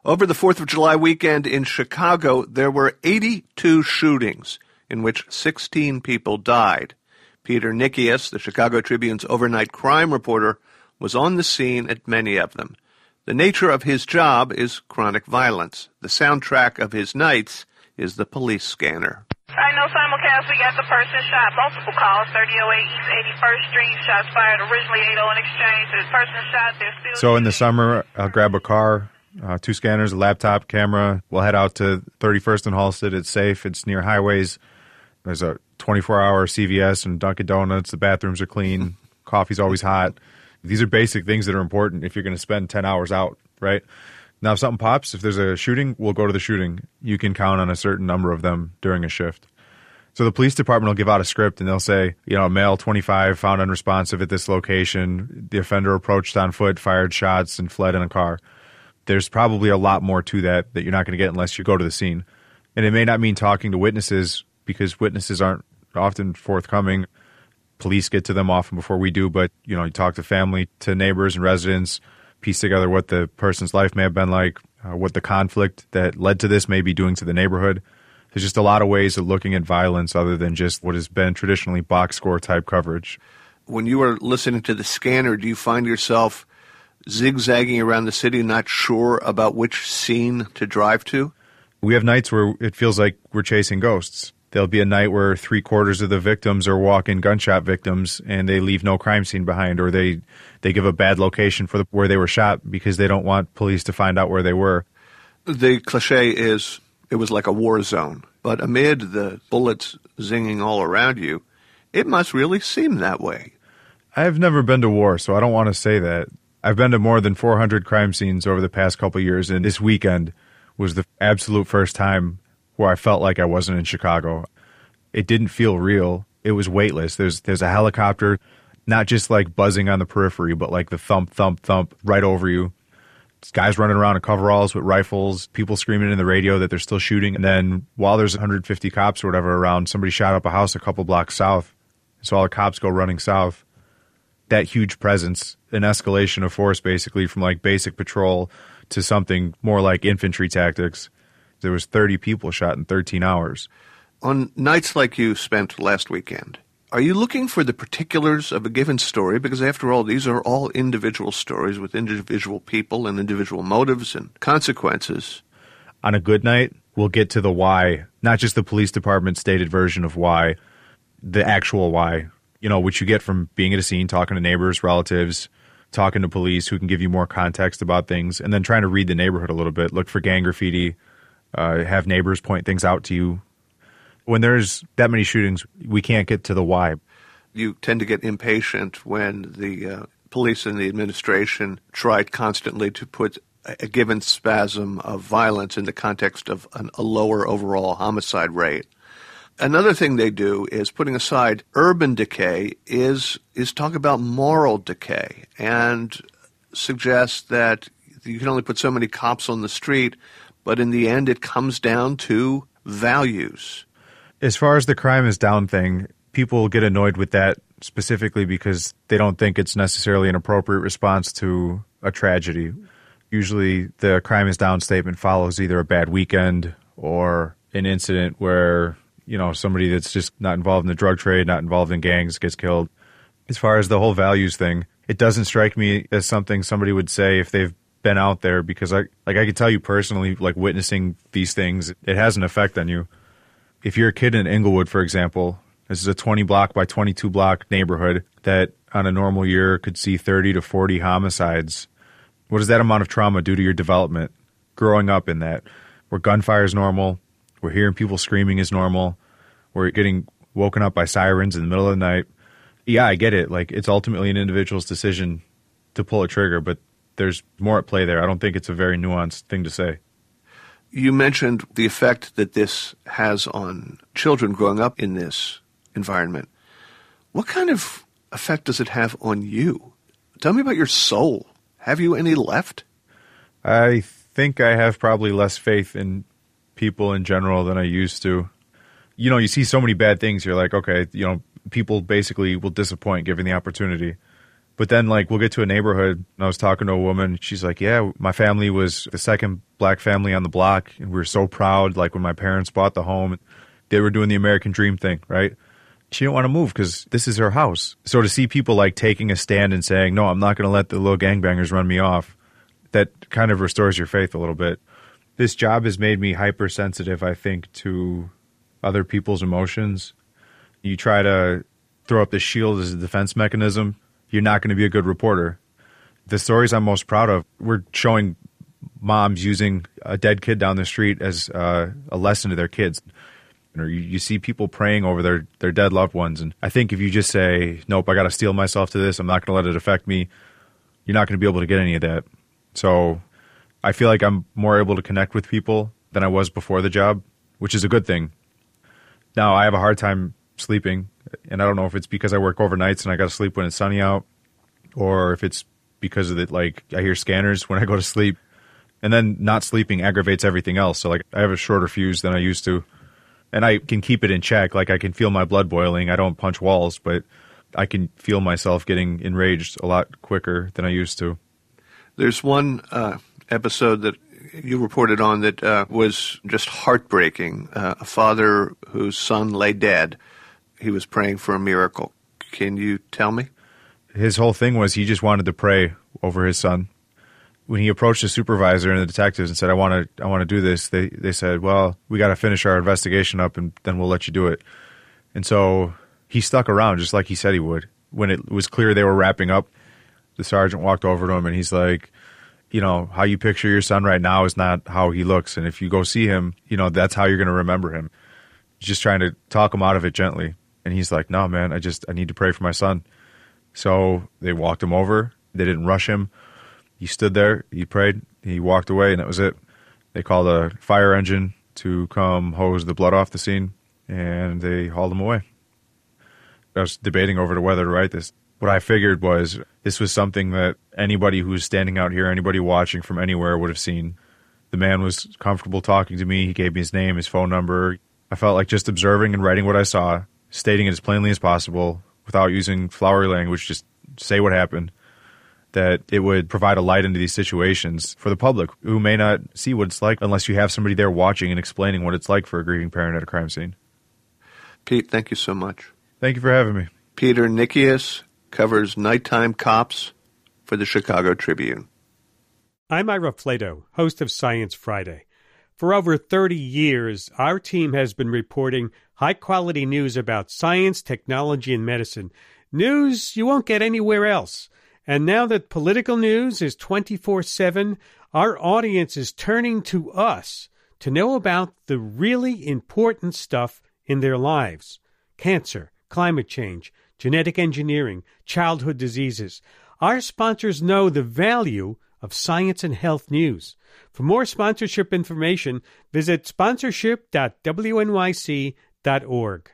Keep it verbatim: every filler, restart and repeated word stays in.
Over the fourth of July weekend in Chicago, there were eighty-two shootings in which sixteen people died. Peter Nikias, the Chicago Tribune's overnight crime reporter, was on the scene at many of them. The nature of his job is chronic violence. The soundtrack of his nights is the police scanner. I know simulcast, we got the person shot. Multiple calls, thirty oh eight East eighty-first Street. Shots fired originally eight oh in Exchange. The person shot, they're still... So in the summer, I'll grab a car, uh, two scanners, a laptop, camera. We'll head out to thirty-first and Halsted. It's safe. It's near highways. There's a twenty-four hour C V S and Dunkin' Donuts. The bathrooms are clean. Coffee's always hot. These are basic things that are important if you're going to spend ten hours out, right? Now, if something pops, if there's a shooting, we'll go to the shooting. You can count on a certain number of them during a shift. So the police department will give out a script, and they'll say, you know, male twenty-five found unresponsive at this location. The offender approached on foot, fired shots, and fled in a car. There's probably a lot more to that that you're not going to get unless you go to the scene. And it may not mean talking to witnesses, because witnesses aren't often forthcoming. Police get to them often before we do, but, you know, you talk to family, to neighbors and residents, piece together what the person's life may have been like, uh, what the conflict that led to this may be doing to the neighborhood. There's just a lot of ways of looking at violence other than just what has been traditionally box score type coverage. When you are listening to the scanner, do you find yourself zigzagging around the city, not sure about which scene to drive to? We have nights where it feels like we're chasing ghosts. There'll be a night where three quarters of the victims are walk-in gunshot victims and they leave no crime scene behind, or they, they give a bad location for the, where they were shot because they don't want police to find out where they were. The cliche is it was like a war zone, but amid the bullets zinging all around you, it must really seem that way. I've never been to war, so I don't want to say that. I've been to more than four hundred crime scenes over the past couple of years, and this weekend was the absolute first time where I felt like I wasn't in Chicago. It didn't feel real. It was weightless. There's there's a helicopter, not just like buzzing on the periphery, but like the thump, thump, thump right over you. There's guys running around in coveralls with rifles, people screaming in the radio that they're still shooting. And then while there's one hundred fifty cops or whatever around, somebody shot up a house a couple blocks south. So all the cops go running south. That huge presence, an escalation of force basically from like basic patrol to something more like infantry tactics. There was thirty people shot in thirteen hours. On nights like you spent last weekend, are you looking for the particulars of a given story? Because after all, these are all individual stories with individual people and individual motives and consequences. On a good night, we'll get to the why, not just the police department's stated version of why, the actual why, you know, which you get from being at a scene, talking to neighbors, relatives, talking to police who can give you more context about things, and then trying to read the neighborhood a little bit, look for gang graffiti, uh, have neighbors point things out to you. When there's that many shootings, we can't get to the why. You tend to get impatient when the uh, police and the administration try constantly to put a given spasm of violence in the context of an, a lower overall homicide rate. Another thing they do is, putting aside urban decay, is is talk about moral decay and suggest that you can only put so many cops on the street, but in the end it comes down to values. As far as the crime is down thing, people get annoyed with that specifically because they don't think it's necessarily an appropriate response to a tragedy. Usually the crime is down statement follows either a bad weekend or an incident where, you know, somebody that's just not involved in the drug trade, not involved in gangs gets killed. As far as the whole values thing, it doesn't strike me as something somebody would say if they've been out there, because I like I could tell you personally, like witnessing these things, it has an effect on you. If you're a kid in Inglewood, for example, this is a twenty block by twenty-two block neighborhood that on a normal year could see thirty to forty homicides. What does that amount of trauma do to your development growing up in that? Where gunfire is normal, where hearing people screaming is normal, where you're getting woken up by sirens in the middle of the night. Yeah, I get it. Like, it's ultimately an individual's decision to pull a trigger, but there's more at play there. I don't think it's a very nuanced thing to say. You mentioned the effect that this has on children growing up in this environment. What kind of effect does it have on you? Tell me about your soul. Have you any left? I think I have probably less faith in people in general than I used to. You know, you see so many bad things, you're like, okay, you know, people basically will disappoint given the opportunity. But then, like, we'll get to a neighborhood, and I was talking to a woman. She's like, yeah, my family was the second black family on the block, and we were so proud. Like, when my parents bought the home, they were doing the American dream thing, right? She didn't want to move because this is her house. So to see people, like, taking a stand and saying, no, I'm not going to let the little gangbangers run me off, that kind of restores your faith a little bit. This job has made me hypersensitive, I think, to other people's emotions. You try to throw up the shield as a defense mechanism, you're not going to be a good reporter. The stories I'm most proud of, we're showing moms using a dead kid down the street as uh, a lesson to their kids. Or you, you see people praying over their, their dead loved ones. And I think if you just say, nope, I got to steel myself to this, I'm not going to let it affect me, you're not going to be able to get any of that. So I feel like I'm more able to connect with people than I was before the job, which is a good thing. Now, I have a hard time sleeping, and I don't know if it's because I work overnights and I got to sleep when it's sunny out, or if it's because of the, like, I hear scanners when I go to sleep. And then not sleeping aggravates everything else. So, like, I have a shorter fuse than I used to. And I can keep it in check. Like, I can feel my blood boiling. I don't punch walls, but I can feel myself getting enraged a lot quicker than I used to. There's one uh, episode that you reported on that uh, was just heartbreaking. Uh, a father whose son lay dead. He was praying for a miracle. Can you tell me? His whole thing was he just wanted to pray over his son. When he approached the supervisor and the detectives and said, I want to I want to do this, they, they said, well, we got to finish our investigation up and then we'll let you do it. And so he stuck around just like he said he would. When it was clear they were wrapping up, the sergeant walked over to him and he's like, you know, how you picture your son right now is not how he looks. And if you go see him, you know, that's how you're going to remember him. Just trying to talk him out of it gently. And he's like, no, man, I just I need to pray for my son. So they walked him over. They didn't rush him. He stood there, he prayed, he walked away, and that was it. They called a fire engine to come hose the blood off the scene, and they hauled him away. I was debating over to whether to write this. What I figured was this was something that anybody who was standing out here, anybody watching from anywhere would have seen. The man was comfortable talking to me. He gave me his name, his phone number. I felt like just observing and writing what I saw, stating it as plainly as possible without using flowery language, just say what happened, that it would provide a light into these situations for the public who may not see what it's like unless you have somebody there watching and explaining what it's like for a grieving parent at a crime scene. Pete, thank you so much. Thank you for having me. Peter Nikias covers nighttime cops for the Chicago Tribune. I'm Ira Flato, host of Science Friday. For over thirty years, our team has been reporting high-quality news about science, technology, and medicine. News you won't get anywhere else. And now that political news is twenty-four seven, our audience is turning to us to know about the really important stuff in their lives. Cancer, climate change, genetic engineering, childhood diseases. Our sponsors know the value of science and health news. For more sponsorship information, visit sponsorship dot w n y c dot org.